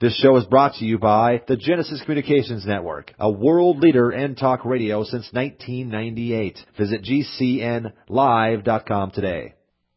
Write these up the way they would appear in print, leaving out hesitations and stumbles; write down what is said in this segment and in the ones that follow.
This show is brought to you by the Genesis Communications Network, a world leader in talk radio since 1998. Visit GCNlive.com today.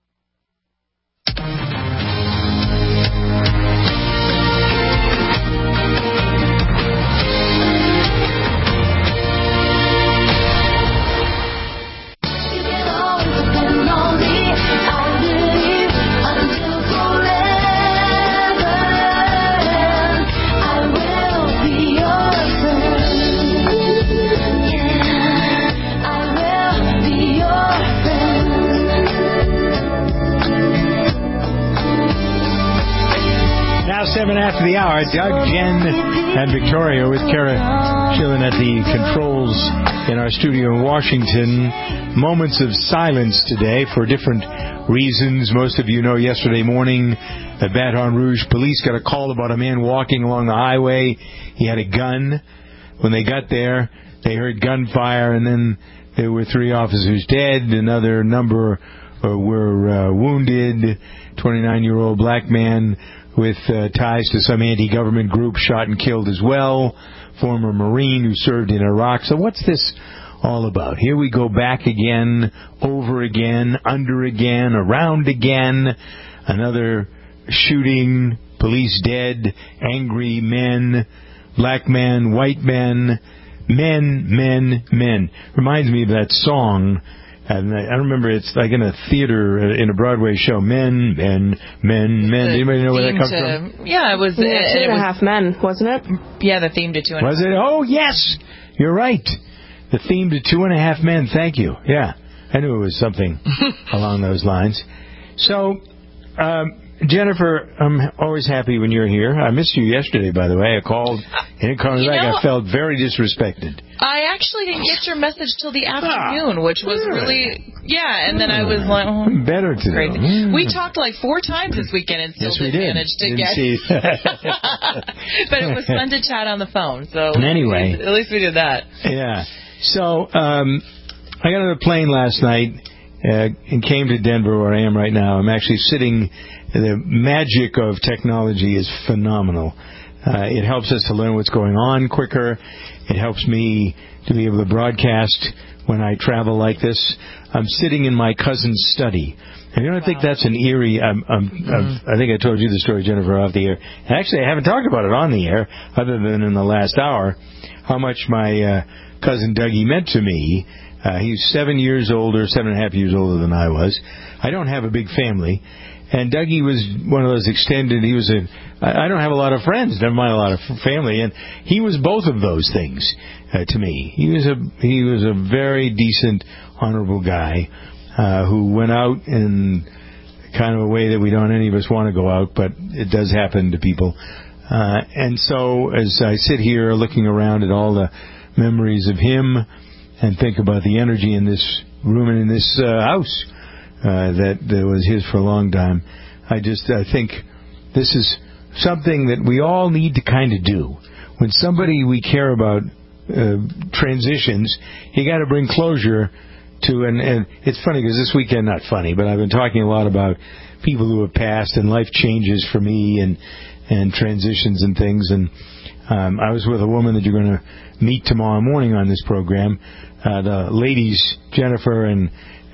Now 7 after the hour, Doug, Jen, and Victoria with Kara chilling at the controls in our studio in Washington. Moments of silence today for different reasons. Most of you know yesterday morning the Baton Rouge police got a call about a man walking along the highway. He had a gun. When they got there, they heard gunfire, and then there were 3 officers dead. Another number were wounded. 29-year-old black man with ties to some anti-government group shot and killed as well. Former Marine who served in Iraq. So what's this all about? Here we go back again, over again, under again, around again. Another shooting, police dead, angry men, black men, white men, men. Reminds me of that song. And I remember it's like in a theater, in a Broadway show, men. Anybody know where that comes from? Yeah, it was... Two and a Half Men, wasn't it? Yeah, the theme to Two and a Half. Was it? Oh, yes! You're right. The theme to 2.5 Men. Thank you. Yeah, I knew it was something along those lines. So, Jennifer, I'm always happy when you're here. I missed you yesterday, by the way. I called and didn't call me back. I felt very disrespected. I actually didn't get your message till the afternoon, which was really... Yeah, and then I was like... Oh, better to crazy. know. We talked like 4 times this weekend and still didn't manage to get... But it was fun to chat on the phone, so... Anyway. At least we did that. Yeah. So, I got on a plane last night and came to Denver, where I am right now. I'm actually sitting... The magic of technology is phenomenal. It helps us to learn what's going on quicker. It helps me to be able to broadcast when I travel like this. I'm sitting in my cousin's study. And you don't think that's an eerie... I think I told you the story, Jennifer, off the air. And actually, I haven't talked about it on the air, other than in the last hour, how much my cousin Dougie meant to me. He's 7 years older, 7.5 years older than I was. I don't have a big family. And Dougie was one of those extended, I don't have a lot of friends, never mind a lot of family, and he was both of those things to me. He was a very decent, honorable guy who went out in kind of a way that any of us want to go out, but it does happen to people. And so as I sit here looking around at all the memories of him and think about the energy in this room and in this house, that was his for a long time. I think this is something that we all need to kind of do. When somebody we care about transitions, you got to bring closure to, and it's funny because this weekend, not funny, but I've been talking a lot about people who have passed and life changes for me and transitions and things. And I was with a woman that you're going to meet tomorrow morning on this program. The ladies, Jennifer and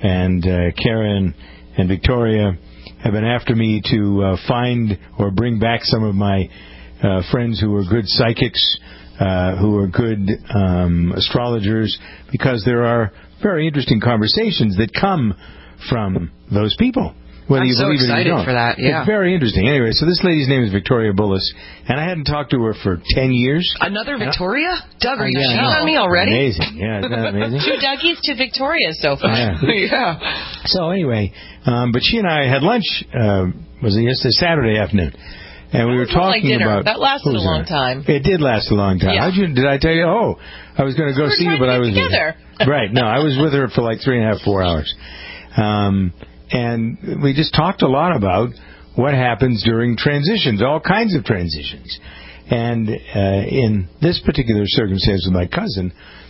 Karen and Victoria, have been after me to find or bring back some of my friends who are good psychics, who are good astrologers, because there are very interesting conversations that come from those people. Whether you believe it or you don't. I'm so excited for that, yeah. It's very interesting. Anyway, so this lady's name is Victoria Bullis, and I hadn't talked to her for 10 years. Another Victoria? Doug, are you cheating on me already? Amazing. Yeah, isn't that amazing? 2 Dougies, 2 Victorias so far. Yeah. So anyway, but she and I had lunch, was it yesterday? Saturday afternoon. And we were talking about... That lasted a long time. It did last a long time. Yeah. Did I tell you? Oh, I was going to go see you, but I was... together. Right. No, I was with her for like 3.5, 4 hours. And we just talked a lot about what happens during transitions, all kinds of transitions. And in this particular circumstance with my cousin,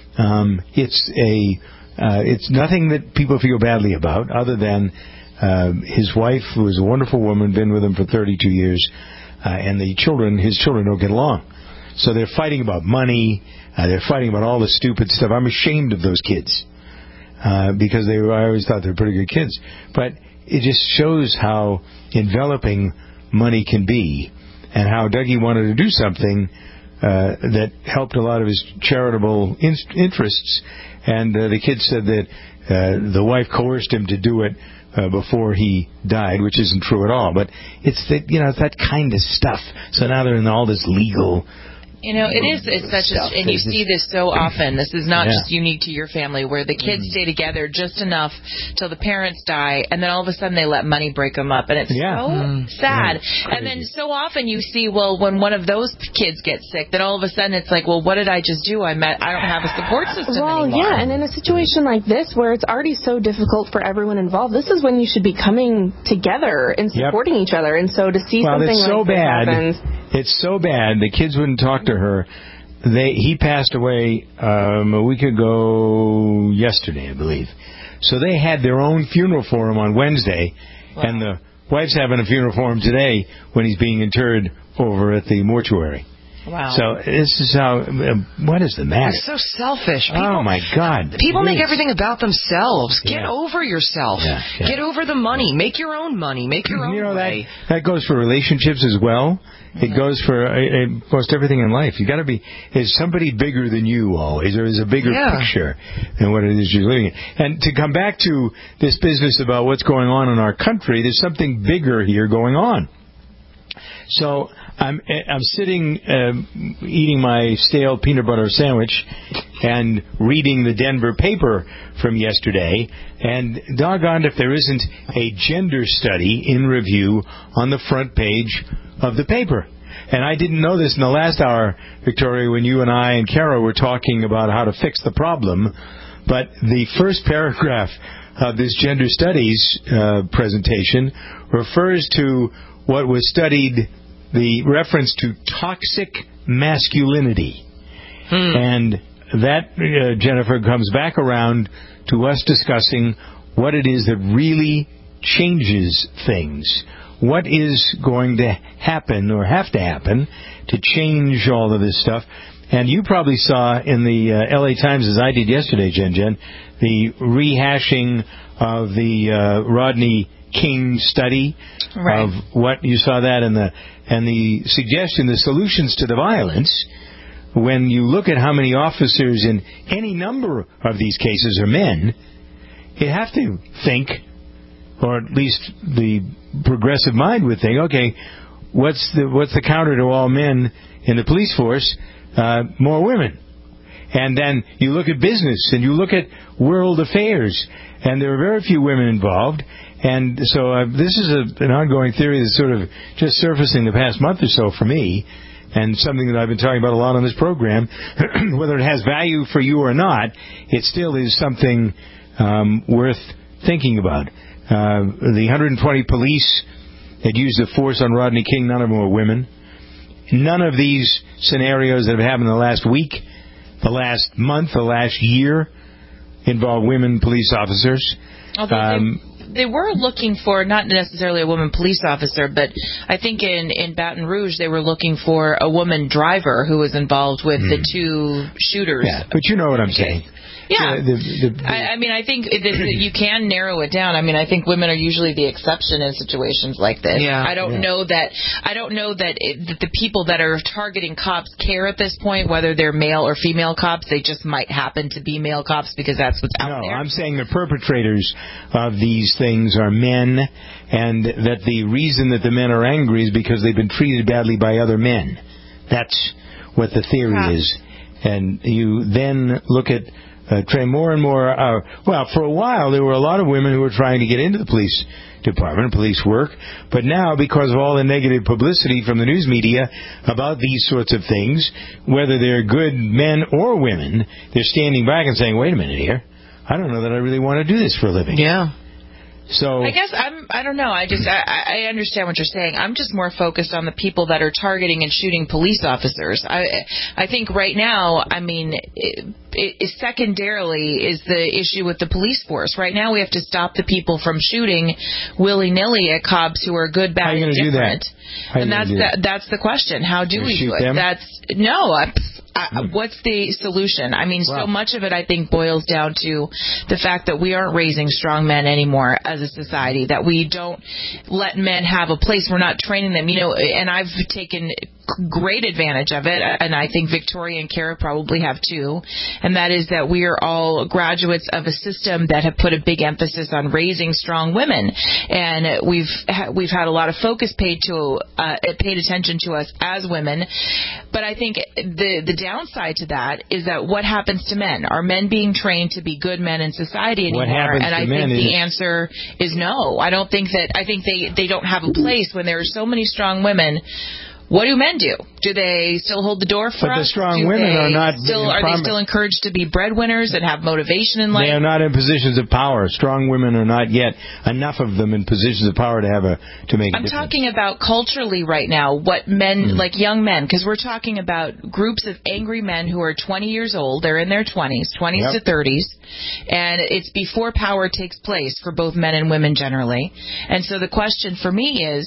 it's nothing that people feel badly about, other than his wife, who was a wonderful woman, been with him for 32 years, and his children don't get along. So they're fighting about money. They're fighting about all the stupid stuff. I'm ashamed of those kids because I always thought they were pretty good kids. But it just shows how enveloping money can be, and how Dougie wanted to do something that helped a lot of his charitable interests. And the kid said that the wife coerced him to do it before he died, which isn't true at all. But it's that, it's that kind of stuff. So now they're in all this legal. It's such a, and you see this so often. This is not just unique to your family, where the kids stay together just enough till the parents die, and then all of a sudden they let money break them up, and it's so sad. And then so often you see, when one of those kids gets sick, then all of a sudden it's like, well, what did I just do? I don't have a support system anymore. Well, and in a situation like this, where it's already so difficult for everyone involved, this is when you should be coming together and supporting each other. And so to see something like this happens. It's so bad. The kids wouldn't talk to her. He passed away a week ago yesterday, I believe. So they had their own funeral for him on Wednesday, and the wife's having a funeral for him today when he's being interred over at the mortuary. Wow. So this is how, what is the matter? It's so selfish. Oh, my God. People make everything about themselves. Get over yourself. Get over the money. Make your own money. Make your own way. That goes for relationships as well. It goes for most everything in life. You got to be, is somebody bigger than you always, or is a bigger picture than what it is you're living in. And to come back to this business about what's going on in our country, there's something bigger here going on. So I'm sitting eating my stale peanut butter sandwich and reading the Denver paper from yesterday, and doggone if there isn't a gender study in review on the front page of the paper. And I didn't know this in the last hour, Victoria, when you and I and Kara were talking about how to fix the problem, but the first paragraph of this gender studies presentation refers to what was studied, the reference to toxic masculinity. And that, Jennifer, comes back around to us discussing what it is that really changes things. What is going to happen or have to happen to change all of this stuff? And you probably saw in the L.A. Times, as I did yesterday, Jen, the rehashing of the Rodney King study of what you saw that, and the suggestion, the solutions to the violence. When you look at how many officers in any number of these cases are men, you have to think, or at least the progressive mind would think, okay, what's the counter to all men in the police force? More women. And then you look at business, and you look at world affairs, and there are very few women involved. And so this is an ongoing theory that's sort of just surfacing the past month or so for me, and something that I've been talking about a lot on this program. Whether it has value for you or not, it still is something worth thinking about. The 120 police that used the force on Rodney King, none of them were women. None of these scenarios that have happened in the last week, the last month, the last year involve women police officers. They were looking for not necessarily a woman police officer, but I think in Baton Rouge they were looking for a woman driver who was involved with the two shooters. Yeah, but you know what I'm saying. Yeah. I mean, I think you can narrow it down. I mean, I think women are usually the exception in situations like this. Yeah. I don't know that the people that are targeting cops care at this point, whether they're male or female cops. They just might happen to be male cops because that's what's out there. No, I'm saying the perpetrators of these things are men, and that the reason that the men are angry is because they've been treated badly by other men. That's what the theory is. And you then look at more and more, for a while there were a lot of women who were trying to get into the police department, police work, but now because of all the negative publicity from the news media about these sorts of things, whether they're good men or women, they're standing back and saying, wait a minute here, I don't know that I really want to do this for a living. Yeah. So I guess I don't know. I understand what you're saying. I'm just more focused on the people that are targeting and shooting police officers. I think right now, I mean, secondarily is the issue with the police force. Right now we have to stop the people from shooting willy-nilly at cops who are good, bad, and different. And that's the question. How do we do it? What's the solution? I mean, so much of it, I think, boils down to the fact that we aren't raising strong men anymore as a society, that we don't let men have a place. We're not training them, and I've taken great advantage of it, and I think Victoria and Kara probably have too, and that is that we are all graduates of a system that have put a big emphasis on raising strong women, and we've had a lot of focus paid attention to us as women. But I think the downside to that is that what happens to men? Are men being trained to be good men in society anymore? And I think the answer is no. I think they don't have a place when there are so many strong women. What do men do? Do they still hold the door for us? But the strong women are not. Are they still encouraged to be breadwinners and have motivation in life? They are not in positions of power. Strong women are not yet enough of them in positions of power to make a difference. I'm talking about culturally right now. What men, like young men, because we're talking about groups of angry men who are 20 years old. They're in their 20s to 30s, and it's before power takes place for both men and women generally. And so the question for me is,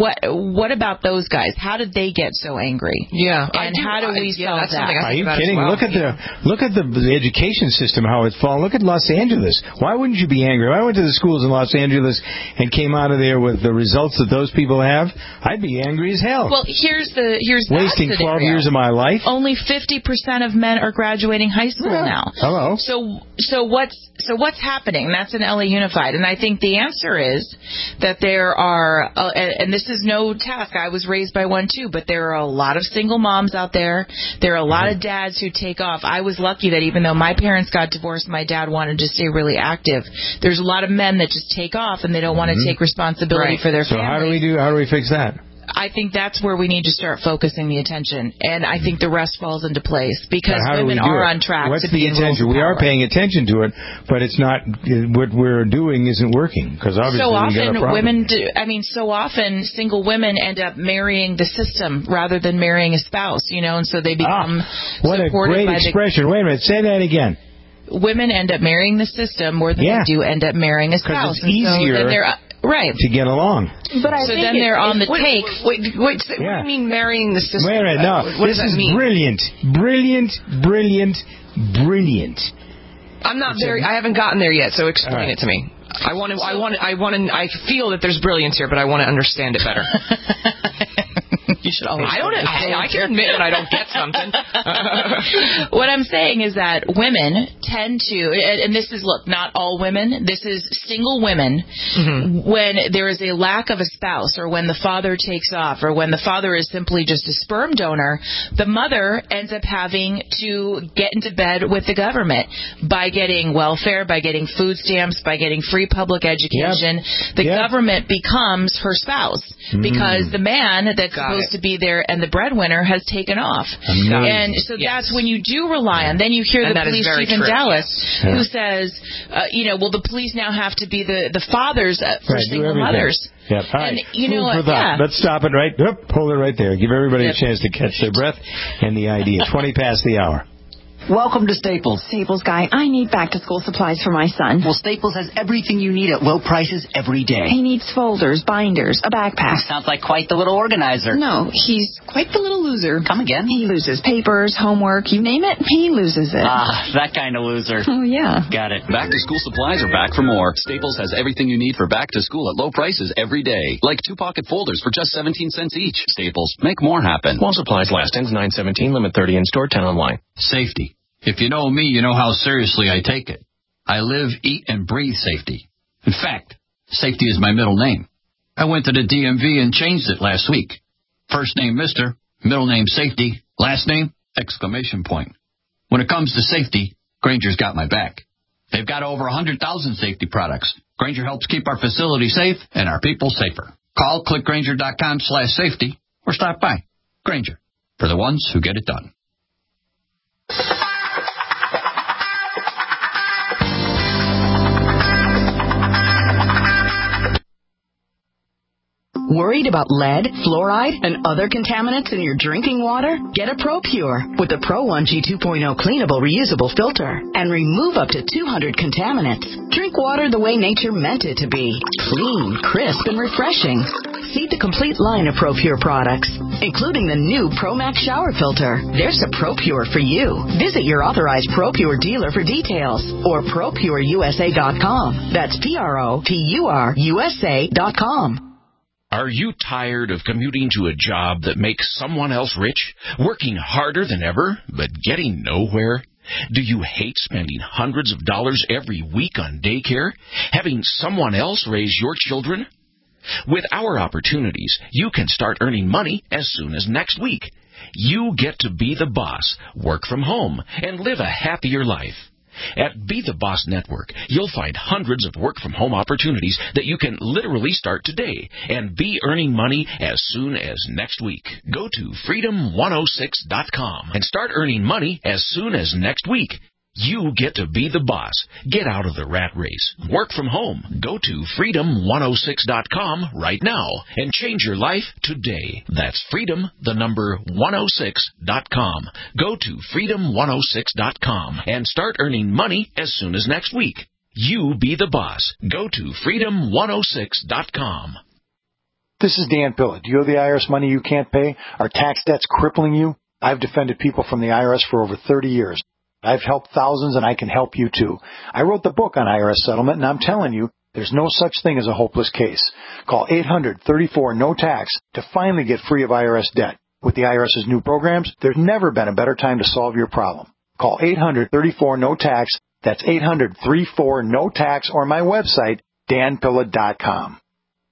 what about those guys? How did they get so angry? Yeah, and how do we solve that? Are you kidding? Well. Look at the education system, how it's fallen. Look at Los Angeles. Why wouldn't you be angry? If I went to the schools in Los Angeles and came out of there with the results that those people have, I'd be angry as hell. Well, here's wasting 12 years of my life. Only 50% of men are graduating high school now. Hello. So what's happening? That's in LA Unified, and I think the answer is that there are, and this is no task. I was raised by one too, but there are a lot of single moms out there. There are a lot of dads who take off. I was lucky that even though my parents got divorced, my dad wanted to stay really active. There's a lot of men that just take off and they don't want to take responsibility for their family. So how do we fix that? I think that's where we need to start focusing the attention, and I think the rest falls into place because women are on track to be in roles of power. We are paying attention to it, but it's not what we're doing isn't working because obviously so often we got a problem. So often single women end up marrying the system rather than marrying a spouse, and so they become what a great expression. Wait a minute, say that again. Women end up marrying the system more than they do end up marrying a spouse. It's easier. To get along. But I think then they're on the take. Wait, what do you mean marrying the system? Wait a minute, no. This is brilliant. I'm not there. I haven't gotten there yet, so explain it to me. I feel that there's brilliance here, but I want to understand it better. You should always. I can admit that I don't get something. What I'm saying is that women tend to, and this is, not all women, this is single women, when there is a lack of a spouse or when the father takes off or when the father is simply just a sperm donor, the mother ends up having to get into bed with the government by getting welfare, by getting food stamps, by getting free public education. The government becomes her spouse because the man that's supposed to be there and the breadwinner has taken off. And so that's when you do rely on. Then you hear the police chief in Dallas who says, the police now have to be the fathers for single mothers. Yep. All right. And let's stop it right. Hold it right there. Give everybody a chance to catch their breath and the idea. 20 past the hour. Welcome to Staples. Staples guy, I need back-to-school supplies for my son. Well, Staples has everything you need at low prices every day. He needs folders, binders, a backpack. Sounds like quite the little organizer. No, he's quite the little loser. Come again? He loses papers, homework, you name it, he loses it. That kind of loser. Oh, yeah. Got it. Back-to-school supplies are back for more. Staples has everything you need for back-to-school at low prices every day. Like 2-pocket folders for just 17 cents each. Staples, make more happen. While supplies last. Ends 9/17, limit 30 in store, 10 online. Safety. If you know me, you know how seriously I take it. I live, eat, and breathe safety. In fact, safety is my middle name. I went to the DMV and changed it last week. First name Mr., middle name Safety, last name, exclamation point. When it comes to safety, Grainger's got my back. They've got over 100,000 safety products. Grainger helps keep our facility safe and our people safer. Call clickgrainger.com/safety or stop by. Grainger, for the ones who get it done. Worried about lead, fluoride, and other contaminants in your drinking water? Get a ProPure with the Pro 1G 2.0 cleanable reusable filter and remove up to 200 contaminants. Drink water the way nature meant it to be. Clean, crisp, and refreshing. See the complete line of ProPure products, including the new ProMax shower filter. There's a ProPure for you. Visit your authorized ProPure dealer for details or ProPureUSA.com. That's ProPureUSA.com. Are you tired of commuting to a job that makes someone else rich, working harder than ever, but getting nowhere? Do you hate spending hundreds of dollars every week on daycare, having someone else raise your children? With our opportunities, you can start earning money as soon as next week. You get to be the boss, work from home, and live a happier life. At Be the Boss Network, you'll find hundreds of work-from-home opportunities that you can literally start today and be earning money as soon as next week. Go to freedom106.com and start earning money as soon as next week. You get to be the boss. Get out of the rat race. Work from home. Go to freedom106.com right now and change your life today. That's freedom106.com. Go to freedom106.com and start earning money as soon as next week. You be the boss. Go to freedom106.com. This is Dan Pilla. Do you owe the IRS money you can't pay? Are tax debts crippling you? I've defended people from the IRS for over 30 years. I've helped thousands, and I can help you, too. I wrote the book on IRS settlement, and I'm telling you, there's no such thing as a hopeless case. Call 800-34-NO-TAX to finally get free of IRS debt. With the IRS's new programs, there's never been a better time to solve your problem. Call 800-34-NO-TAX. That's 800-34-NO-TAX, or my website, danpilla.com.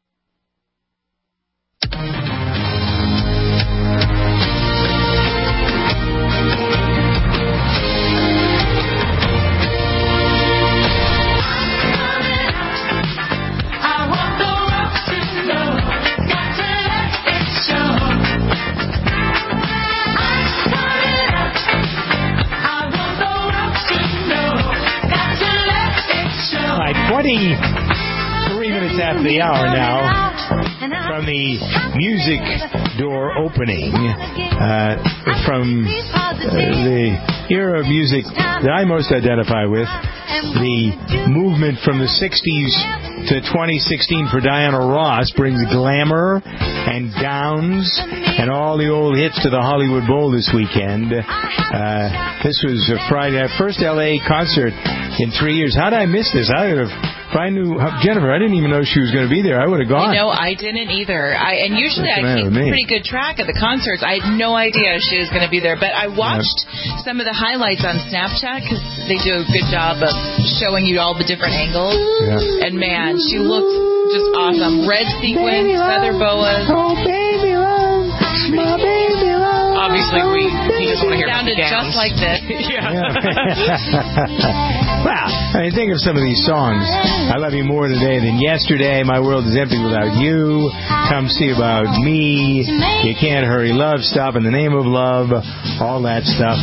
All right, 23 minutes after the hour now, from the music door opening, from the era of music that I most identify with, the movement from the 60s to 2016 for Diana Ross brings glamour and gowns and all the old hits to the Hollywood Bowl this weekend. This was Friday, first LA concert in 3 years. How did I miss this? If I knew Jennifer, I didn't even know she was going to be there. I would have gone. You know, I didn't either. And usually I keep pretty good track of the concerts. I had no idea she was going to be there. But I watched some of the highlights on Snapchat because they do a good job of showing you all the different angles. Yeah. And man, she looked just awesome. Red sequins, feather boas. Oh, baby love, my baby love. Obviously, we just want to hear sounded just like this. Wow. I mean, think of some of these songs. I love you more today than yesterday. My world is empty without you. Come see about me. You can't hurry love. Stop in the name of love. All that stuff.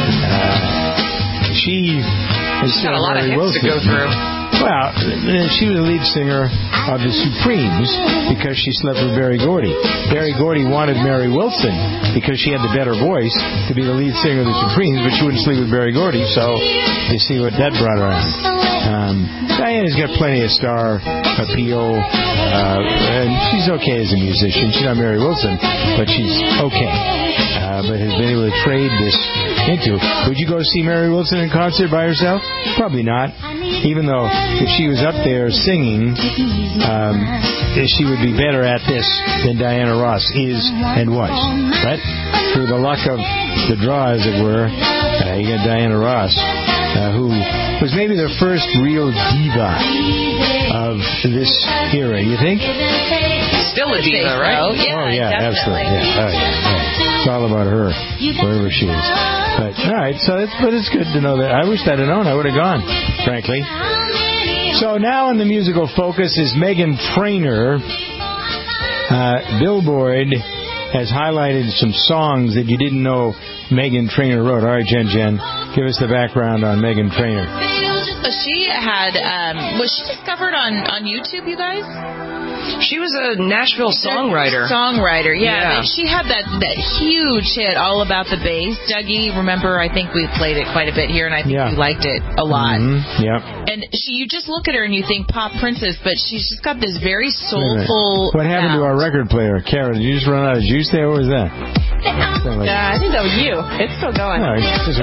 She has got a lot of hits to go through. Well, she was the lead singer of the Supremes because she slept with Berry Gordy. Berry Gordy wanted Mary Wilson because she had the better voice to be the lead singer of the Supremes, but she wouldn't sleep with Berry Gordy, so you see what that brought around. Diana's got plenty of star appeal, and she's okay as a musician. She's not Mary Wilson, but she's okay. But has been able to trade this into. Would you go see Mary Wilson in concert by herself? Probably not. Even though if she was up there singing, she would be better at this than Diana Ross is and was. Right? Through the luck of the draw, as it were, you got Diana Ross, who was maybe the first real diva of this era. You think? Still a diva, right? So. Yeah, oh yeah, definitely. absolutely. Yeah. Oh yeah. It's all about her, wherever she is. But all right, but it's good to know that. I wish I'd have known. I would have gone, frankly. So now in the musical focus is Meghan Trainor. Billboard has highlighted some songs that you didn't know Meghan Trainor wrote. All right, Jen, give us the background on Meghan Trainor. She had, was she discovered on YouTube, you guys? She was a Nashville songwriter. Yeah. She had that huge hit, All About the Bass. Dougie, remember, I think we played it quite a bit here, and I think you liked it a lot. Mm-hmm. Yeah. And you just look at her and you think pop princess, but she's just got this very soulful What happened to our record player? Kara, did you just run out of juice there? What was that? I think that was you. It's still going. No, it's just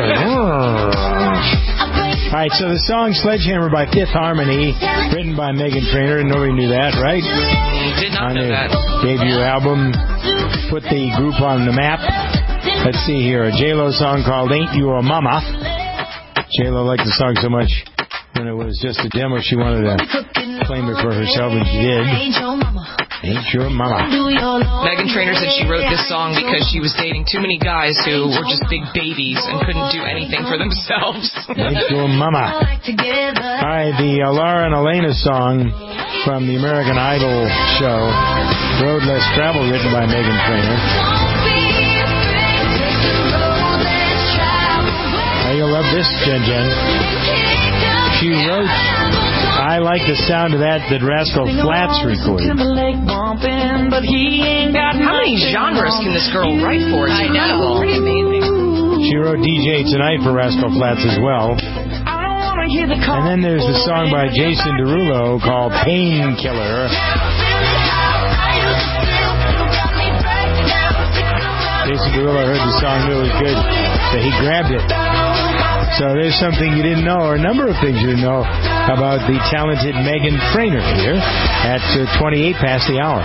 All right, so the song Sledgehammer by Fifth Harmony, written by Meghan Trainor. Nobody knew that, right? Did not know that. Debut album, put the group on the map. Let's see here, a J-Lo song called Ain't You a Mama. J-Lo liked the song so much when it was just a demo, she wanted to claim it for herself, and she did. Ain't your mama. Meghan Trainor said she wrote this song because she was dating too many guys who were just big babies and couldn't do anything for themselves. Ain't your mama. All right, the Laura and Elena song from the American Idol show, Road Less Travel, written by Meghan Trainor. Now you'll love this, Jen. She wrote I Like the Sound of That Rascal Flatts recorded. How many genres can this girl write for? I know. Pretty amazing. She wrote DJ Tonight for Rascal Flatts as well. And then there's the song by Jason Derulo called Painkiller. Jason Derulo heard the song, knew it was good, so he grabbed it. So there's something you didn't know, or a number of things you didn't know about the talented Meghan Trainor here at 28 past the hour.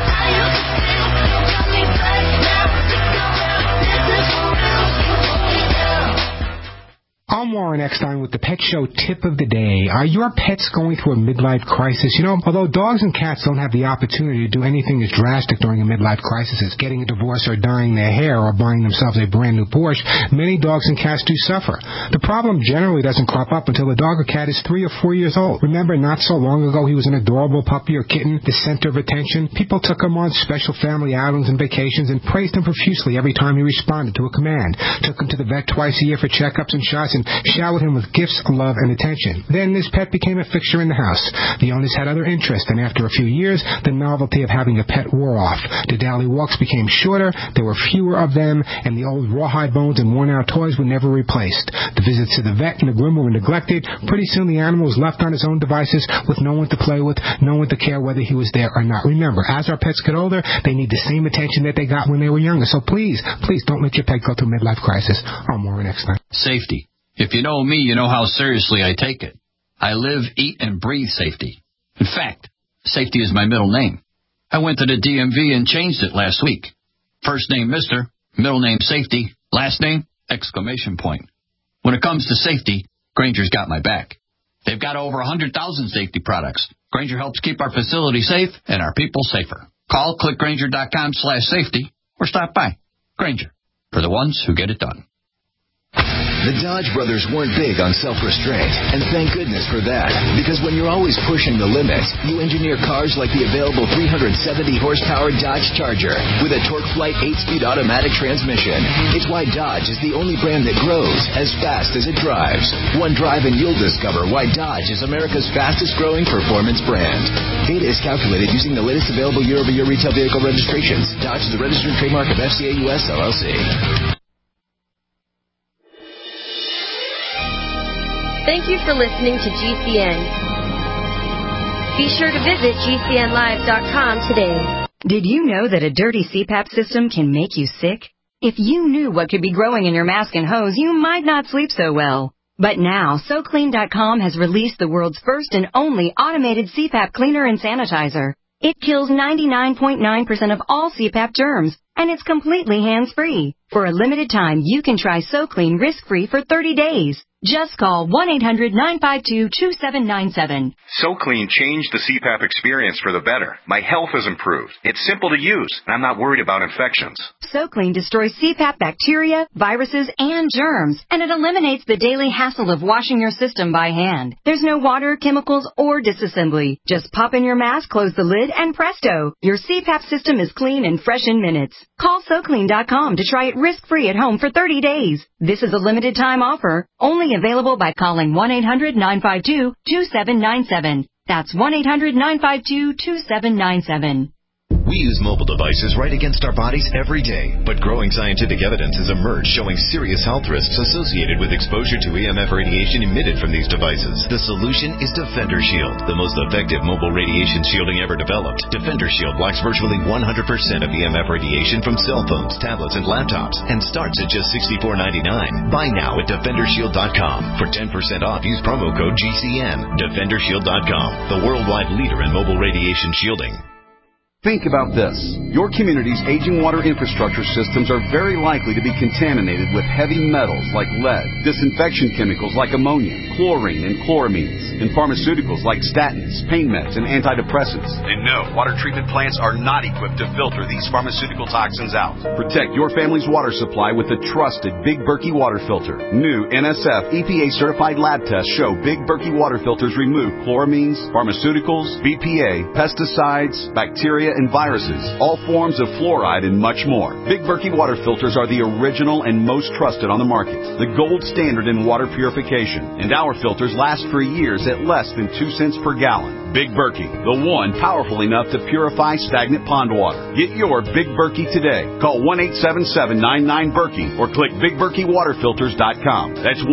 I'm Warren Eckstein with the Pet Show Tip of the Day. Are your pets going through a midlife crisis? You know, although dogs and cats don't have the opportunity to do anything as drastic during a midlife crisis as getting a divorce or dyeing their hair or buying themselves a brand new Porsche, many dogs and cats do suffer. The problem generally doesn't crop up until the dog or cat is 3 or 4 years old. Remember, not so long ago, he was an adorable puppy or kitten, the center of attention. People took him on special family outings and vacations and praised him profusely every time he responded to a command. Took him to the vet twice a year for checkups and shots and showered him with gifts of love and attention. Then this pet became a fixture in the house. The owners had other interests, and after a few years, the novelty of having a pet wore off. The daily walks became shorter, there were fewer of them, and the old rawhide bones and worn-out toys were never replaced. The visits to the vet and the groomer were neglected. Pretty soon the animal was left on his own devices with no one to play with, no one to care whether he was there or not. Remember, as our pets get older, they need the same attention that they got when they were younger. So please don't let your pet go through a midlife crisis. I'm Warren Eckstein. Safety. If you know me, you know how seriously I take it. I live, eat, and breathe safety. In fact, safety is my middle name. I went to the DMV and changed it last week. First name Mr., middle name Safety, last name exclamation point. When it comes to safety, Grainger's got my back. They've got over 100,000 safety products. Grainger helps keep our facility safe and our people safer. Call clickgrainger.com/safety or stop by. Grainger, for the ones who get it done. The Dodge brothers weren't big on self-restraint, and thank goodness for that, because when you're always pushing the limits, you engineer cars like the available 370-horsepower Dodge Charger with a TorqueFlite 8-speed automatic transmission. It's why Dodge is the only brand that grows as fast as it drives. One drive and you'll discover why Dodge is America's fastest-growing performance brand. Data is calculated using the latest available year-over-year retail vehicle registrations. Dodge is a registered trademark of FCA US LLC. Thank you for listening to GCN. Be sure to visit GCNlive.com today. Did you know that a dirty CPAP system can make you sick? If you knew what could be growing in your mask and hose, you might not sleep so well. But now, SoClean.com has released the world's first and only automated CPAP cleaner and sanitizer. It kills 99.9% of all CPAP germs, and it's completely hands-free. For a limited time, you can try SoClean risk-free for 30 days. Just call 1-800-952-2797. SoClean changed the CPAP experience for the better. My health has improved. It's simple to use, and I'm not worried about infections. SoClean destroys CPAP bacteria, viruses, and germs, and it eliminates the daily hassle of washing your system by hand. There's no water, chemicals, or disassembly. Just pop in your mask, close the lid, and presto, your CPAP system is clean and fresh in minutes. Call SoClean.com to try it risk-free at home for 30 days. This is a limited-time offer, only available by calling 1-800-952-2797. That's 1-800-952-2797. We use mobile devices right against our bodies every day, but growing scientific evidence has emerged showing serious health risks associated with exposure to EMF radiation emitted from these devices. The solution is Defender Shield, the most effective mobile radiation shielding ever developed. Defender Shield blocks virtually 100% of EMF radiation from cell phones, tablets, and laptops, and starts at just $64.99. Buy now at DefenderShield.com. For 10% off, use promo code GCN. DefenderShield.com, the worldwide leader in mobile radiation shielding. Think about this. Your community's aging water infrastructure systems are very likely to be contaminated with heavy metals like lead, disinfection chemicals like ammonia, chlorine and chloramines, and pharmaceuticals like statins, pain meds, and antidepressants. And no, water treatment plants are not equipped to filter these pharmaceutical toxins out. Protect your family's water supply with the trusted Big Berkey water filter. New NSF EPA-certified lab tests show Big Berkey water filters remove chloramines, pharmaceuticals, BPA, pesticides, bacteria, and viruses, all forms of fluoride, and much more. Big Berkey water filters are the original and most trusted on the market, the gold standard in water purification, and our filters last for years at less than 2 cents per gallon. Big Berkey, the one powerful enough to purify stagnant pond water. Get your Big Berkey today. Call 1-877-99-BERKEY or click BigBerkeyWaterFilters.com. That's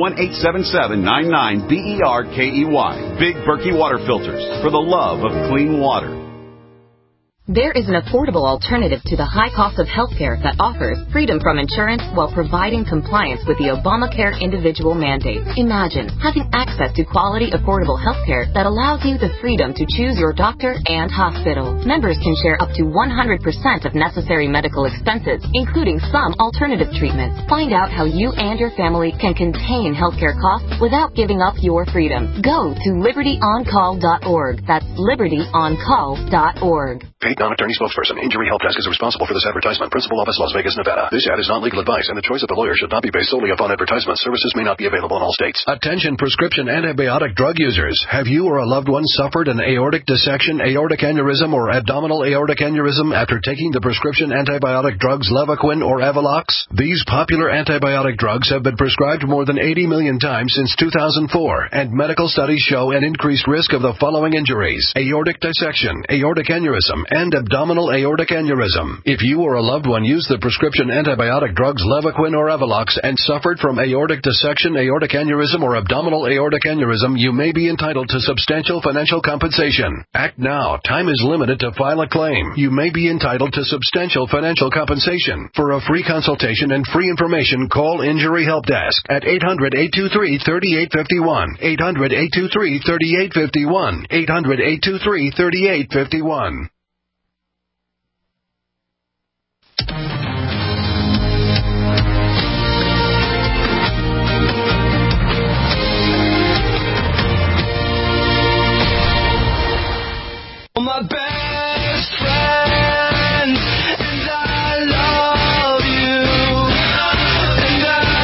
1-877-99-BERKEY. Big Berkey Water Filters, for the love of clean water. There is an affordable alternative to the high cost of healthcare that offers freedom from insurance while providing compliance with the Obamacare individual mandate. Imagine having access to quality, affordable healthcare that allows you the freedom to choose your doctor and hospital. Members can share up to 100% of necessary medical expenses, including some alternative treatments. Find out how you and your family can contain healthcare costs without giving up your freedom. Go to libertyoncall.org. That's libertyoncall.org. Paid non-attorney spokesperson. Injury Help Desk is responsible for this advertisement. Principal office, Las Vegas, Nevada. This ad is not legal advice, and the choice of the lawyer should not be based solely upon advertisement. Services may not be available in all states. Attention prescription antibiotic drug users. Have you or a loved one suffered an aortic dissection, aortic aneurysm, or abdominal aortic aneurysm after taking the prescription antibiotic drugs Levaquin or Avelox? These popular antibiotic drugs have been prescribed more than 80 million times since 2004, and medical studies show an increased risk of the following injuries: aortic dissection, aortic aneurysm, and abdominal aortic aneurysm. If you or a loved one used the prescription antibiotic drugs Levaquin or Avelox and suffered from aortic dissection, aortic aneurysm, or abdominal aortic aneurysm, you may be entitled to substantial financial compensation. Act now. Time is limited to file a claim. You may be entitled to substantial financial compensation. For a free consultation and free information, call Injury Help Desk at 800-823-3851. 800-823-3851. 800-823-3851. My best friend, and I love you, and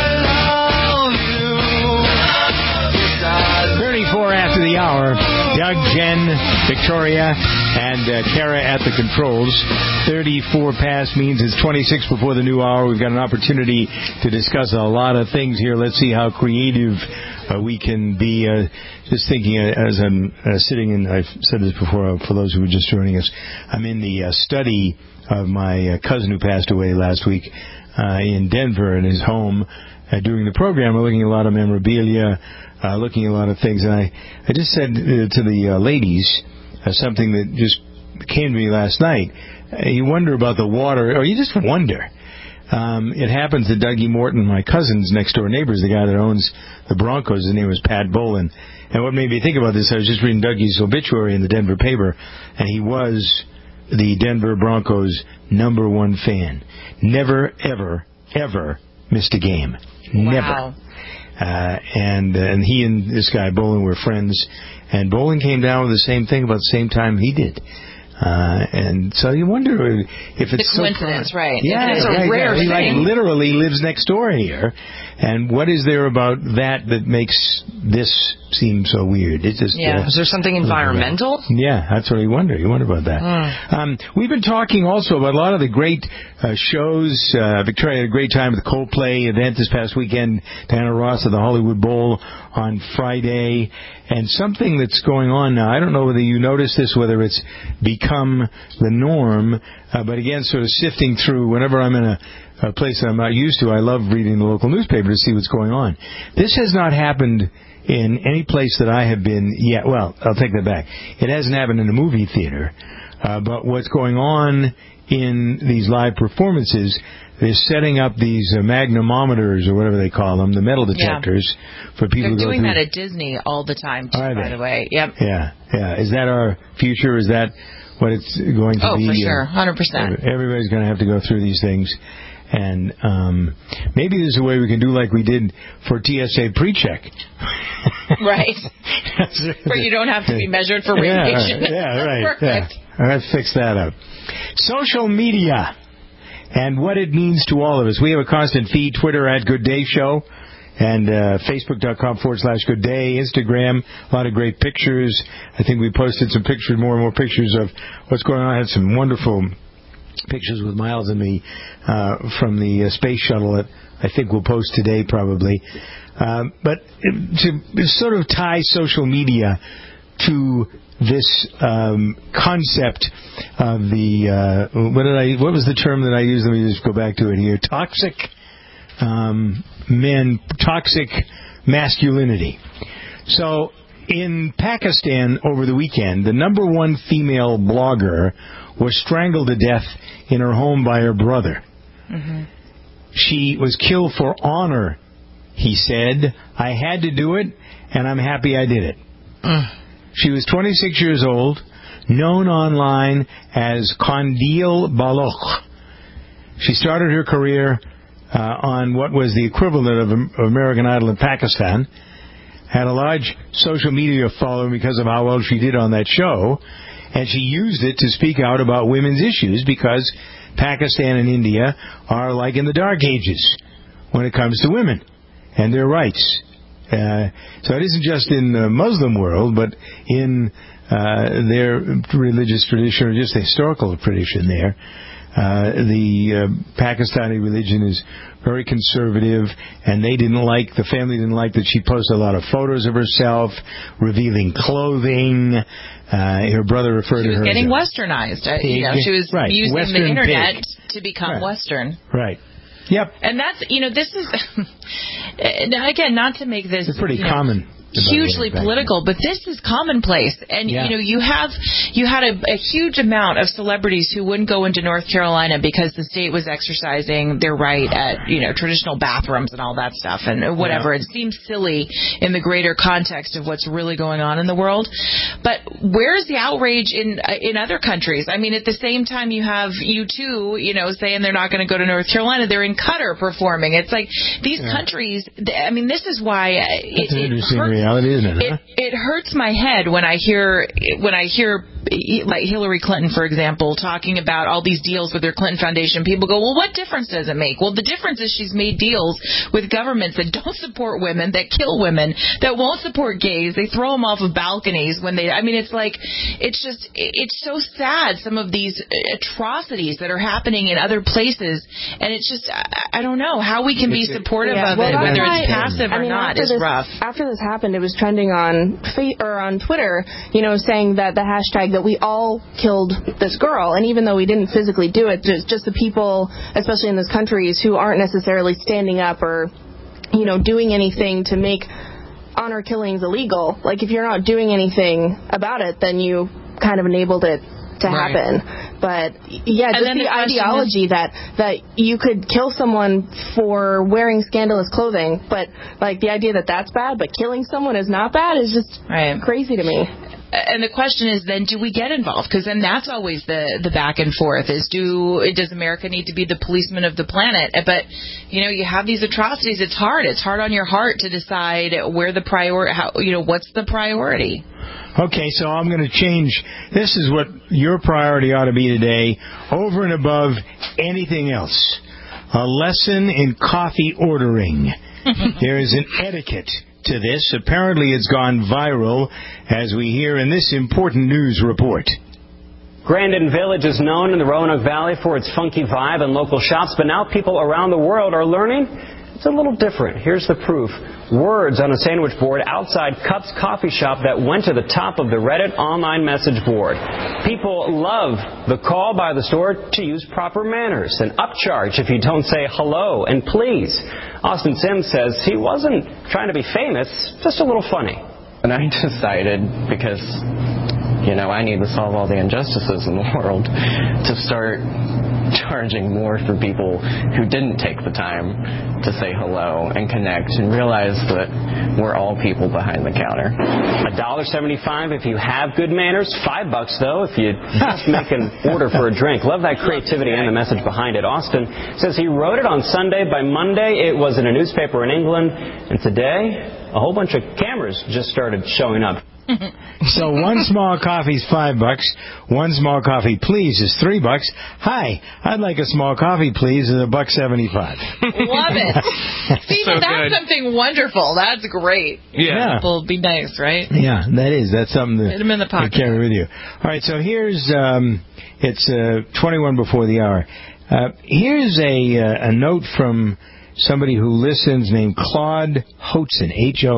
I love you. 34 after the hour. Doug, Jen, Victoria, and Kara at the controls. 34 past means it's 26 before the new hour. We've got an opportunity to discuss a lot of things here. Let's see how creative we can be. Just thinking as I'm sitting in, I've said this before for those who were just joining us, I'm in the study of my cousin who passed away last week in Denver in his home. Doing the program, we're looking at a lot of memorabilia, looking at a lot of things. And I just said to the ladies something that just came to me last night. You wonder about the water, or you just wonder. It happens that Dougie Morton, my cousin's next door neighbor, is the guy that owns the Broncos. His name was Pat Bolin. And what made me think about this, I was just reading Dougie's obituary in the Denver paper, and he was the Denver Broncos' #1 fan. Never, ever, ever missed a game. Never. Wow. And he and this guy Bolin were friends, and Bolin came down with the same thing about the same time he did. And so you wonder if it's the coincidence, so right? Yeah, it's a rare thing. He literally lives next door here. And what is there about that makes this seem so weird. It's just is there something environmental? Yeah, that's what I wonder. You wonder about that. We've been talking also about a lot of the great shows. Victoria had a great time at the Coldplay event this past weekend. Diana Ross at the Hollywood Bowl on Friday. And something that's going on now, I don't know whether you notice this, whether it's become the norm, but again, sort of sifting through whenever I'm in a place that I'm not used to, I love reading the local newspaper to see what's going on. This has not happened in any place that I have been yet. Well, I'll take that back. It hasn't happened in a movie theater. But what's going on in these live performances, they're setting up these magnemometers, or whatever they call them, the metal detectors, for people to go through. They're doing that at Disney all the time, too, by the way. Yep. Yeah. Is that our future? Is that what it's going to be? Oh, for sure. 100%. Everybody's going to have to go through these things. And maybe there's a way we can do like we did for TSA PreCheck. Right. Where you don't have to be measured for radiation. Yeah, right. Perfect. Yeah. Let's fix that up. Social media and what it means to all of us. We have a constant feed, Twitter at Good Day Show, and Facebook.com/Good Day, Instagram, a lot of great pictures. I think we posted some pictures, more and more pictures of what's going on. I had some wonderful pictures with Miles and me from the space shuttle that I think we'll post today probably. But to sort of tie social media to this concept of the what was the term that I used? Let me just go back to it here. Toxic toxic masculinity. So in Pakistan over the weekend, the number one female blogger was strangled to death in her home by her brother. Mm-hmm. She was killed for honor, he said. I had to do it, and I'm happy I did it. She was 26 years old, known online as Kandil Baloch. She started her career on what was the equivalent of American Idol in Pakistan, had a large social media following because of how well she did on that show, and she used it to speak out about women's issues because Pakistan and India are like in the Dark Ages when it comes to women and their rights. So it isn't just in the Muslim world, but in their religious tradition, or just the historical tradition there. The Pakistani religion is very conservative, and the family didn't like that she posted a lot of photos of herself, revealing clothing. Her brother referred to her as getting westernized. She was using Western the internet to become Western. Right. Yep. And that's, this is, again, not to make this... It's pretty common. Hugely political, but this is commonplace. And, you had a huge amount of celebrities who wouldn't go into North Carolina because the state was exercising their right at, traditional bathrooms and all that stuff and whatever. It seems silly in the greater context of what's really going on in the world. But where's the outrage in other countries? I mean, at the same time, you have U2, saying they're not going to go to North Carolina. They're in Qatar performing. It's like these countries, this is why it's an interesting reality, isn't it? It hurts my head when I hear like Hillary Clinton, for example, talking about all these deals with their Clinton Foundation. People go, well, what difference does it make? Well, the difference is she's made deals with governments that don't support women, that kill women, that won't support gays. They throw them off of balconies when they. I mean, it's so sad. Some of these atrocities that are happening in other places, and it's just I don't know how we can be supportive of it, whether it's passive or not. Is rough. After this happened, it was trending on Twitter, saying that the hashtag that we all killed this girl, and even though we didn't physically do it, just the people, especially in those countries, who aren't necessarily standing up or, doing anything to make honor killings illegal. Like, if you're not doing anything about it, then you kind of enabled it to happen. But just the ideology that you could kill someone for wearing scandalous clothing, but like the idea that that's bad, but killing someone is not bad, is just crazy to me. And the question is then, do we get involved? Because then that's always the back and forth is, does America need to be the policeman of the planet? But, you have these atrocities. It's hard. It's hard on your heart to decide where the what's the priority? Okay, so I'm going to change. This is what your priority ought to be today, over and above anything else. A lesson in coffee ordering. There is an etiquette to this. Apparently it's gone viral, as we hear in this important news report. Grandin Village is known in the Roanoke Valley for its funky vibe and local shops, but now people around the world are learning it's a little different. Here's the proof. Words on a sandwich board outside Cups Coffee Shop that went to the top of the Reddit online message board. People love the call by the store to use proper manners and upcharge if you don't say hello and please. Austin Sims says he wasn't trying to be famous, just a little funny. And I decided, because I need to solve all the injustices in the world, to start charging more for people who didn't take the time to say hello and connect and realize that we're all people behind the counter. $1.75 if you have good manners. $5 though if you just make an order for a drink. Love that creativity and the message behind it. Austin says he wrote it on Sunday. By Monday it was in a newspaper in England, and today a whole bunch of cameras just started showing up. So one small coffee is $5. One small coffee, please, is $3. Hi, I'd like a small coffee, please, is $1.75. Love it. See, so that's good. Something wonderful. That's great. Yeah. People be nice, right? Yeah, that is. That's something that Hit them in the pocket. You carry with you. All right, so here's it's 21 before the hour. Here's a note from somebody who listens named Claude Hoatzon,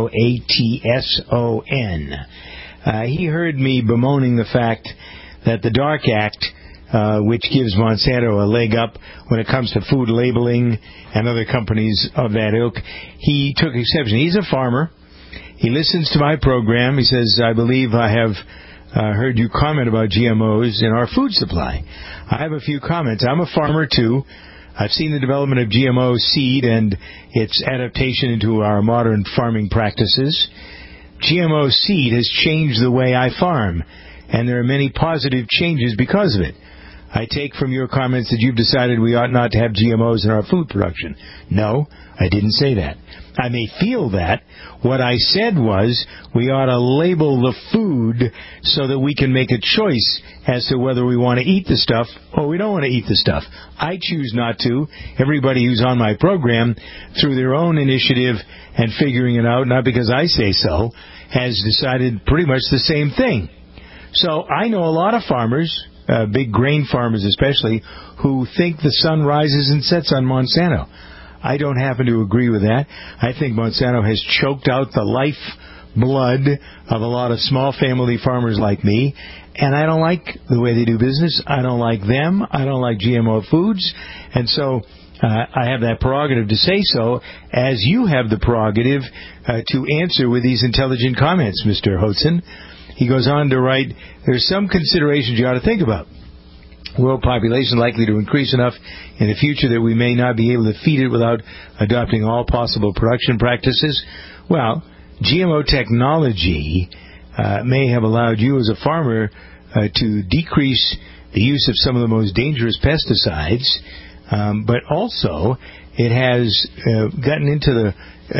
Hoatson. He heard me bemoaning the fact that the Dark Act, which gives Monsanto a leg up when it comes to food labeling and other companies of that ilk, he took exception. He's a farmer. He listens to my program. He says, I believe I have heard you comment about GMOs in our food supply. I have a few comments. I'm a farmer, too. I've seen the development of GMO seed and its adaptation into our modern farming practices. GMO seed has changed the way I farm, and there are many positive changes because of it. I take from your comments that you've decided we ought not to have GMOs in our food production. No, I didn't say that. I may feel that. What I said was we ought to label the food so that we can make a choice as to whether we want to eat the stuff or we don't want to eat the stuff. I choose not to. Everybody who's on my program, through their own initiative and figuring it out, not because I say so, has decided pretty much the same thing. So I know a lot of farmers, big grain farmers especially, who think the sun rises and sets on Monsanto. I don't happen to agree with that. I think Monsanto has choked out the life blood of a lot of small family farmers like me, and I don't like the way they do business. I don't like them. I don't like GMO foods, and so I have that prerogative to say so, as you have the prerogative to answer with these intelligent comments, Mr. Hoatzon. He goes on to write, there's some considerations you ought to think about. World population likely to increase enough in the future that we may not be able to feed it without adopting all possible production practices. Well, GMO technology may have allowed you as a farmer to decrease the use of some of the most dangerous pesticides, but also it has gotten into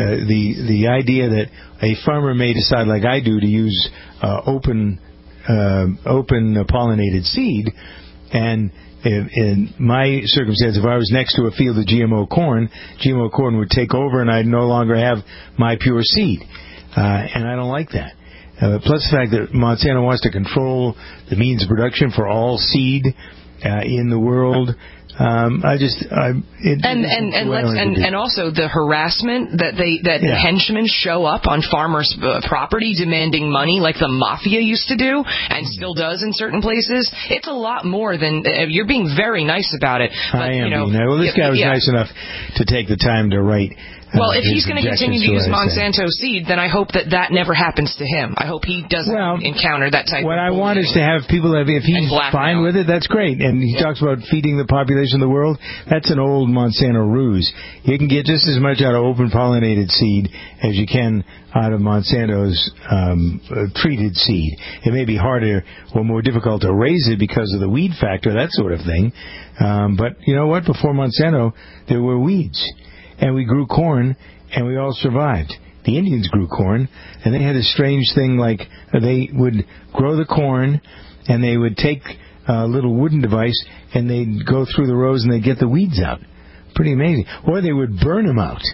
the idea that a farmer may decide, like I do, to use open pollinated seed. And in my circumstance, if I was next to a field of GMO corn would take over and I'd no longer have my pure seed. And I don't like that. Plus the fact that Monsanto wants to control the means of production for all seed in the world. And also the harassment that henchmen show up on farmers' property demanding money, like the mafia used to do and still does in certain places. It's a lot more than you're being very nice about it. But, I am being nice. Well, this guy was nice enough to take the time to write. Well, if he's going to continue to use Monsanto seed, then I hope that never happens to him. I hope he doesn't encounter that type of bullying. What I want is to have people, if he's fine with it, that's great. And he talks about feeding the population of the world. That's an old Monsanto ruse. You can get just as much out of open pollinated seed as you can out of Monsanto's treated seed. It may be harder or more difficult to raise it because of the weed factor, that sort of thing. But you know what? Before Monsanto, there were weeds. And we grew corn, and we all survived. The Indians grew corn, and they had a strange thing like they would grow the corn, and they would take a little wooden device, and they'd go through the rows, and they'd get the weeds out. Pretty amazing. Or they would burn them out.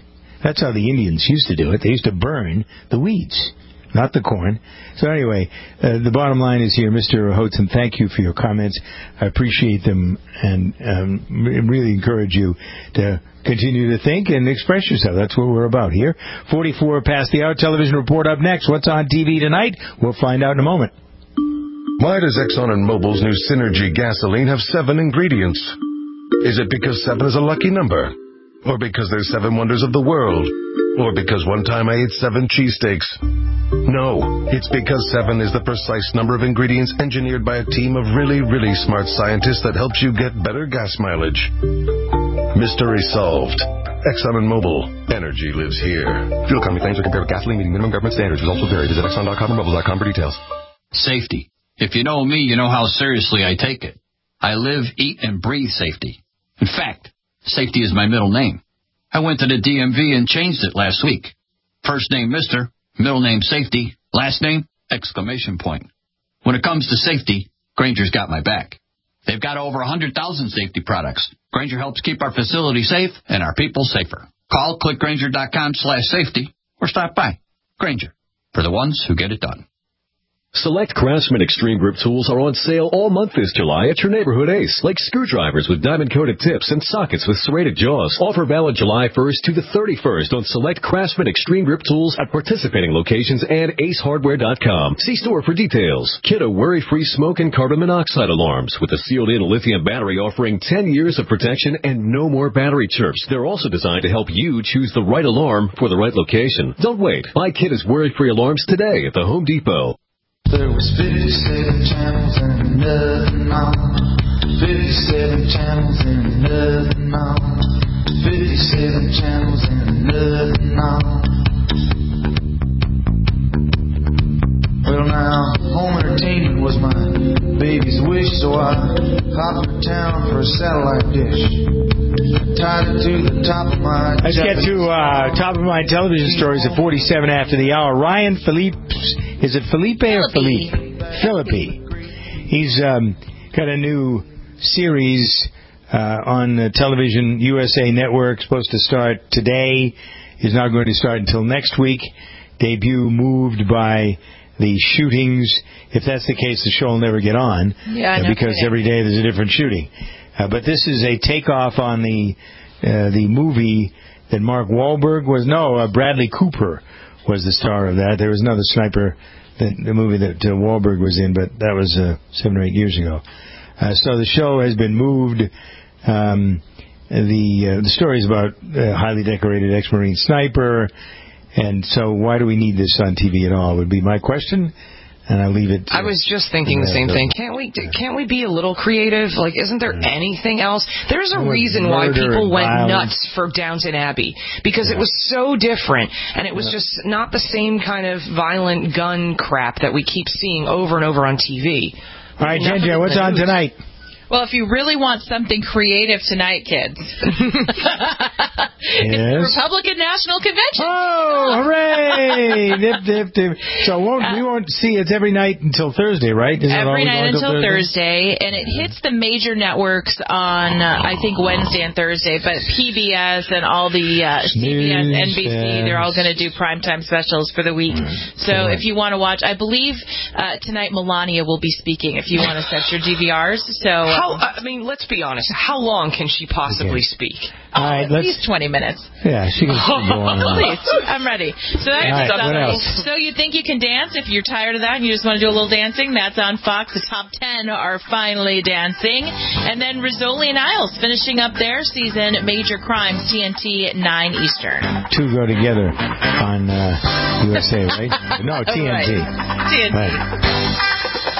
That's how the Indians used to do it. They used to burn the weeds, not the corn. So anyway, the bottom line is here, Mr. Hodson, thank you for your comments. I appreciate them and really encourage you to continue to think and express yourself. That's what we're about here. 44 past the hour. Television report up next. What's on TV tonight? We'll find out in a moment. Why does Exxon and Mobil's new Synergy gasoline have 7 ingredients? Is it because 7 is a lucky number? Or because there's 7 wonders of the world? Or because one time I ate 7 cheesesteaks? No, it's because 7 is the precise number of ingredients engineered by a team of really, really smart scientists that helps you get better gas mileage. Mystery solved. Exxon and Mobil. Energy lives here. Fuel economy claims are compared with gasoline meeting minimum government standards. Results will vary. Visit Exxon.com or Mobil.com for details. Safety. If you know me, you know how seriously I take it. I live, eat, and breathe safety. In fact, safety is my middle name. I went to the DMV and changed it last week. First name Mr., middle name Safety, last name exclamation point. When it comes to safety, Grainger's got my back. They've got over 100,000 safety products. Grainger helps keep our facility safe and our people safer. Call clickgrainger.com/safety or stop by. Grainger, for the ones who get it done. Select Craftsman Extreme Grip tools are on sale all month this July at your neighborhood Ace, like screwdrivers with diamond-coated tips and sockets with serrated jaws. Offer valid July 1st to the 31st on select Craftsman Extreme Grip tools at participating locations and acehardware.com. See store for details. Kidde worry-free smoke and carbon monoxide alarms with a sealed-in lithium battery offering 10 years of protection and no more battery chirps. They're also designed to help you choose the right alarm for the right location. Don't wait. Buy Kidde's worry-free alarms today at the Home Depot. There was 57 channels and nothing on. 57 channels and nothing on. 57 channels and nothing on. Well now, home entertainment was my baby's wish, so I hopped to town for a satellite dish. Tied it to the top of my... Let's get to top of my television stories at 47 after the hour. Ryan Phillippe, is it Felipe or Philippe? Philippi. He's got a new series on television, USA Network, supposed to start today. Is not going to start until next week. Debut moved by the shootings. If that's the case, the show will never get on. Yeah, because every day there's a different shooting. But this is a takeoff on the movie that Mark Wahlberg was. No, Bradley Cooper was the star of that. There was another sniper, the movie that Wahlberg was in, but that was 7 or 8 years ago. So the show has been moved. The story is about a highly decorated ex-Marine sniper. And so why do we need this on TV at all would be my question. And I leave it. I was just thinking the same thing. Can't we be a little creative? Like, isn't there anything else? There's a reason why people went nuts for Downton Abbey, because it was so different, and it was just not the same kind of violent gun crap that we keep seeing over and over on TV. All right, Ginger, what's on tonight? Well, if you really want something creative tonight, kids, it's the Republican National Convention. Oh, hooray! Dip, dip, dip. So we won't see it every night until Thursday, right? Every night until Thursday, and it hits the major networks on, I think, Wednesday and Thursday, but PBS and all the CBS, NBC, they're all going to do primetime specials for the week. So if you want to watch, I believe tonight Melania will be speaking if you want to set your DVRs. So. Let's be honest. How long can she possibly speak? All right, at least 20 minutes. Yeah, she can go on. Please, I'm ready. So that's right, So you think you can dance if you're tired of that and you just want to do a little dancing? That's on Fox. The top 10 are finally dancing. And then Rizzoli and Isles finishing up their season, Major Crimes, TNT, 9 Eastern. Two go together on USA, right? No, TNT. Right. TNT. Right.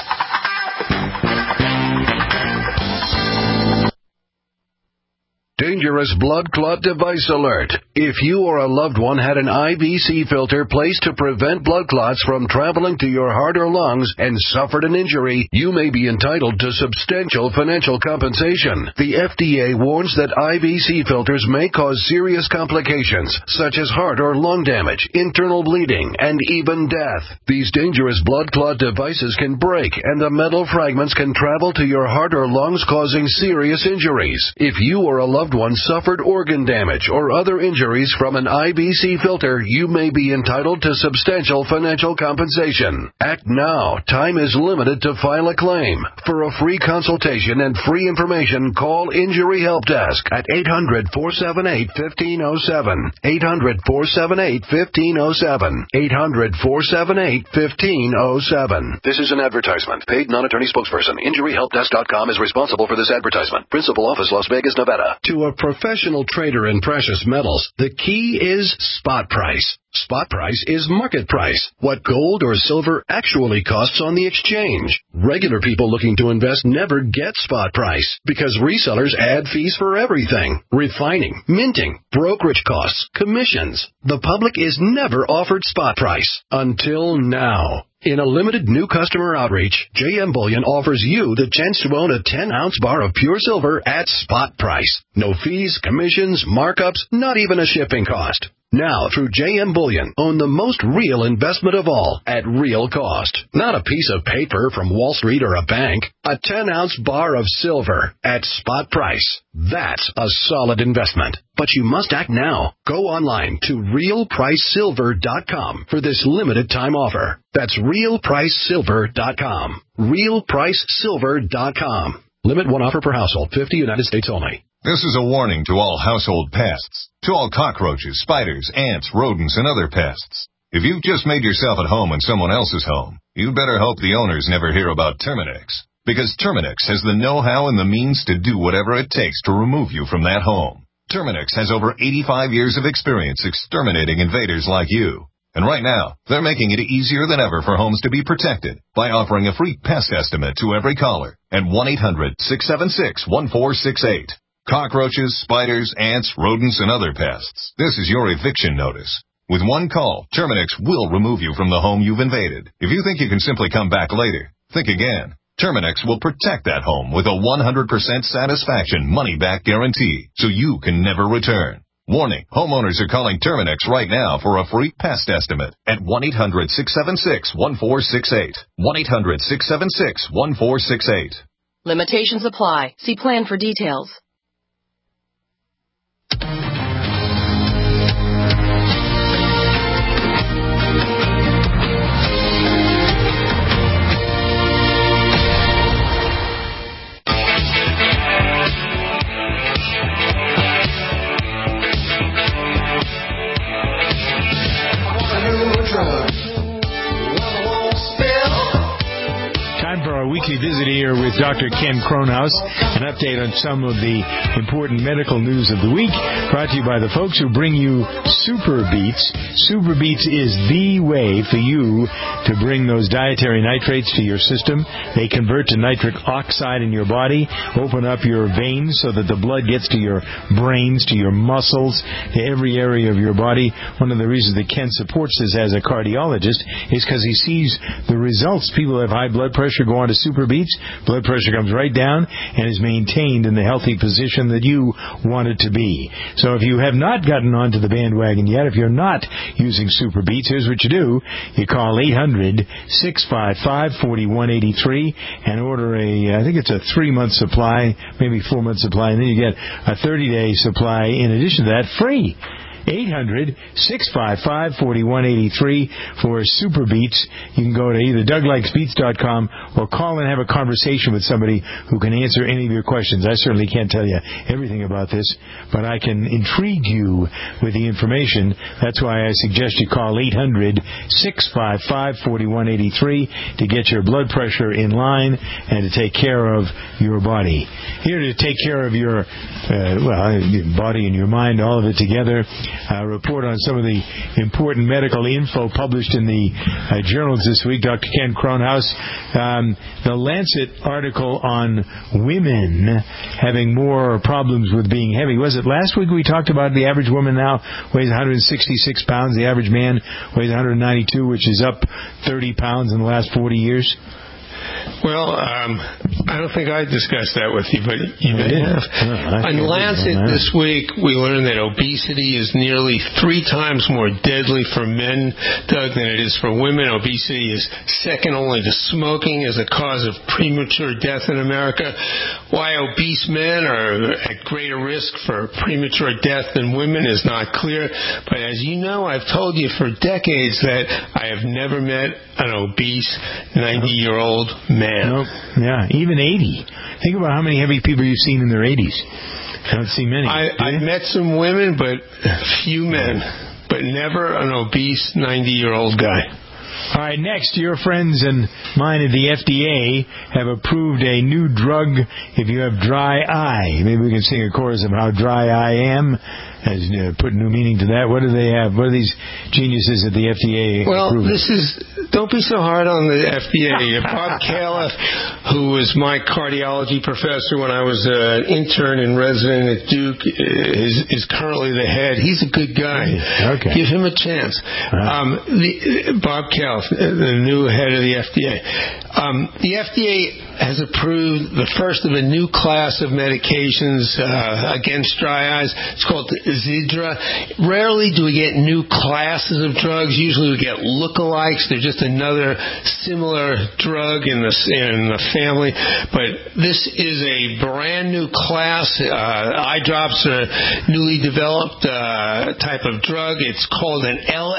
Dangerous blood clot device alert. If you or a loved one had an IVC filter placed to prevent blood clots from traveling to your heart or lungs and suffered an injury, you may be entitled to substantial financial compensation. The FDA warns that IVC filters may cause serious complications, such as heart or lung damage, internal bleeding, and even death. These dangerous blood clot devices can break, and the metal fragments can travel to your heart or lungs, causing serious injuries. If you or a loved one suffered organ damage or other injuries from an IBC filter, you may be entitled to substantial financial compensation. Act now. Time is limited to file a claim. For a free consultation and free information, call Injury Help Desk at 800-478-1507. 800-478-1507. 800-478-1507. This is an advertisement. Paid non-attorney spokesperson. InjuryHelpDesk.com is responsible for this advertisement. Principal office, Las Vegas, Nevada. To a professional trader in precious metals, the key is spot price. Spot price is market price, what gold or silver actually costs on the exchange. Regular people looking to invest never get spot price because resellers add fees for everything. Refining, minting, brokerage costs, commissions. The public is never offered spot price until now. In a limited new customer outreach, JM Bullion offers you the chance to own a 10-ounce bar of pure silver at spot price. No fees, commissions, markups, not even a shipping cost. Now, through JM Bullion, own the most real investment of all at real cost. Not a piece of paper from Wall Street or a bank. A 10-ounce bar of silver at spot price. That's a solid investment. But you must act now. Go online to realpricesilver.com for this limited time offer. That's realpricesilver.com. realpricesilver.com. Limit one offer per household, 50 United States only. This is a warning to all household pests, to all cockroaches, spiders, ants, rodents, and other pests. If you've just made yourself at home in someone else's home, you better hope the owners never hear about Terminix, because Terminix has the know-how and the means to do whatever it takes to remove you from that home. Terminix has over 85 years of experience exterminating invaders like you. And right now, they're making it easier than ever for homes to be protected by offering a free pest estimate to every caller at 1-800-676-1468. Cockroaches, spiders, ants, rodents, and other pests. This is your eviction notice. With one call, Terminix will remove you from the home you've invaded. If you think you can simply come back later, think again. Terminix will protect that home with a 100% satisfaction money-back guarantee, so you can never return. Warning, homeowners are calling Terminix right now for a free pest estimate at 1-800-676-1468. 1-800-676-1468. Limitations apply. See plan for details. Our weekly visit here with Dr. Ken Kronhaus, an update on some of the important medical news of the week, brought to you by the folks who bring you Super Beets. Super Beets is the way for you to bring those dietary nitrates to your system. They convert to nitric oxide in your body, open up your veins so that the blood gets to your brains, to your muscles, to every area of your body. One of the reasons that Ken supports this as a cardiologist is because he sees the results. People who have high blood pressure go on to Super Beets, blood pressure comes right down and is maintained in the healthy position that you want it to be. So if you have not gotten onto the bandwagon yet, if you're not using Super Beets, here's what you do. You call 800-655-4183 and order I think it's a 3-month supply, maybe 4-month supply, and then you get a 30-day supply in addition to that free. 800-655-4183 for Super Beets. You can go to either DougLikesBeets.com or call and have a conversation with somebody who can answer any of your questions. I certainly can't tell you everything about this, but I can intrigue you with the information. That's why I suggest you call 800-655-4183 to get your blood pressure in line and to take care of your body. Here to take care of your body and your mind, all of it together. Report on some of the important medical info published in the journals this week. Dr. Ken Kronhaus, the Lancet article on women having more problems with being heavy. Was it last week we talked about the average woman now weighs 166 pounds, the average man weighs 192, which is up 30 pounds in the last 40 years? Well, I don't think I discussed that with you, but you may have. On Lancet this week, we learned that obesity is nearly 3 times more deadly for men, Doug, than it is for women. Obesity is second only to smoking as a cause of premature death in America. Why obese men are at greater risk for premature death than women is not clear. But as you know, I've told you for decades that I have never met an obese 90-year-old man. Nope. Yeah, even 80. Think about how many heavy people you've seen in their 80s. I don't see many. I've met some women, but few men. But never an obese 90-year-old guy. All right, next, your friends and mine at the FDA have approved a new drug if you have dry eye. Maybe we can sing a chorus of how dry I am, as put new meaning to that. What do they have? What are these geniuses at the FDA approving? Don't be so hard on the FDA. Bob Califf, who was my cardiology professor when I was an intern and resident at Duke, is currently the head. He's a good guy. Okay. Give him a chance. Bob Califf, the new head of the FDA. The FDA has approved the first of a new class of medications against dry eyes. It's called Zidra. Rarely do we get new classes of drugs. Usually we get lookalikes. They're just another similar drug in the family. But this is a brand new class. Eye drops are newly developed type of drug. It's called an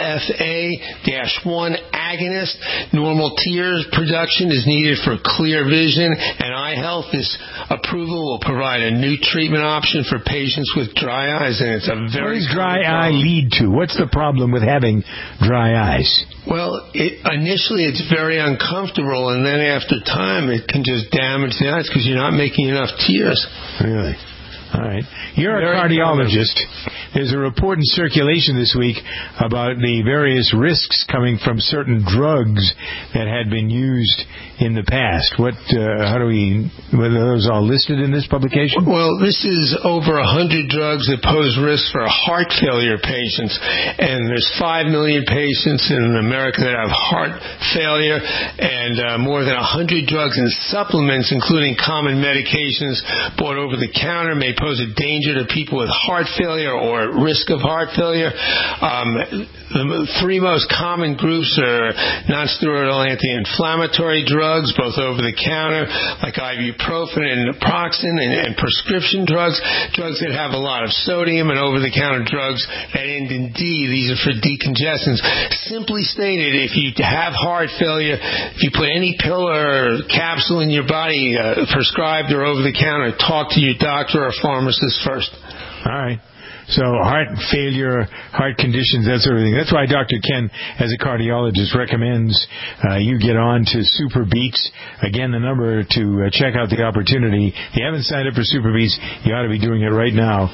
LFA-1 agonist. Normal tear production is needed for clear vision and eye health. This approval will provide a new treatment option for patients with dry eyes, and it's a very. What does dry eye lead to? What's the problem with having dry eyes? Well, initially it's very uncomfortable, and then after time it can just damage the eyes because you're not making enough tears. Really? All right. You're a cardiologist. There's a report in circulation this week about the various risks coming from certain drugs that had been used in the past. Were those all listed in this publication? Well, this is over 100 drugs that pose risks for heart failure patients. And there's 5 million patients in America that have heart failure, and more than 100 drugs and supplements, including common medications bought over the counter, may pose a danger to people with heart failure or risk of heart failure. The 3 most common groups are non-steroidal anti-inflammatory drugs, both over the counter, like ibuprofen and naproxen, and prescription drugs that have a lot of sodium, and over-the-counter drugs that end in D. These are for decongestants. Simply stated, if you have heart failure, if you put any pill or capsule in your body, prescribed or over-the-counter, talk to your doctor or pharmacist first. All right. So heart failure, heart conditions, that sort of thing. That's why Dr. Ken, as a cardiologist, recommends you get on to Super Beats. Again, the number to check out the opportunity. If you haven't signed up for Super Beats, you ought to be doing it right now.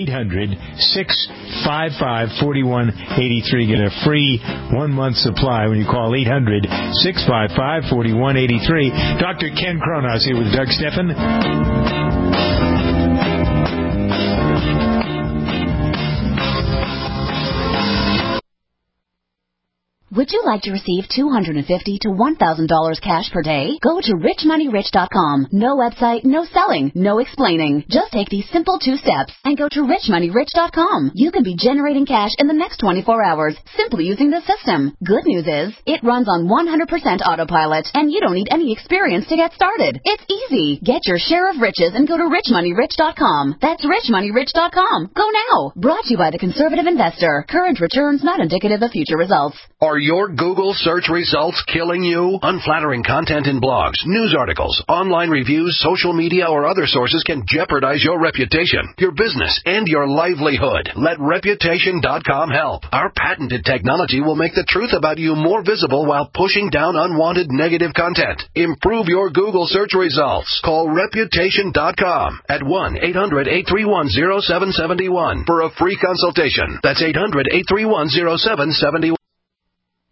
800-655-4183. Get a free 1-month supply when you call 800-655-4183. Dr. Ken Kronos here with Doug Steffen. Would you like to receive $250 to $1,000 cash per day? Go to richmoneyrich.com. No website, no selling, no explaining. Just take these simple 2 steps and go to richmoneyrich.com. You can be generating cash in the next 24 hours simply using the system. Good news is, it runs on 100% autopilot, and you don't need any experience to get started. It's easy. Get your share of riches and go to richmoneyrich.com. That's richmoneyrich.com. Go now. Brought to you by the Conservative Investor. Current returns not indicative of future results. Are your Google search results killing you? Unflattering content in blogs, news articles, online reviews, social media, or other sources can jeopardize your reputation, your business, and your livelihood. Let Reputation.com help. Our patented technology will make the truth about you more visible while pushing down unwanted negative content. Improve your Google search results. Call Reputation.com at 1-800-831-0771 for a free consultation. That's 800-831-0771.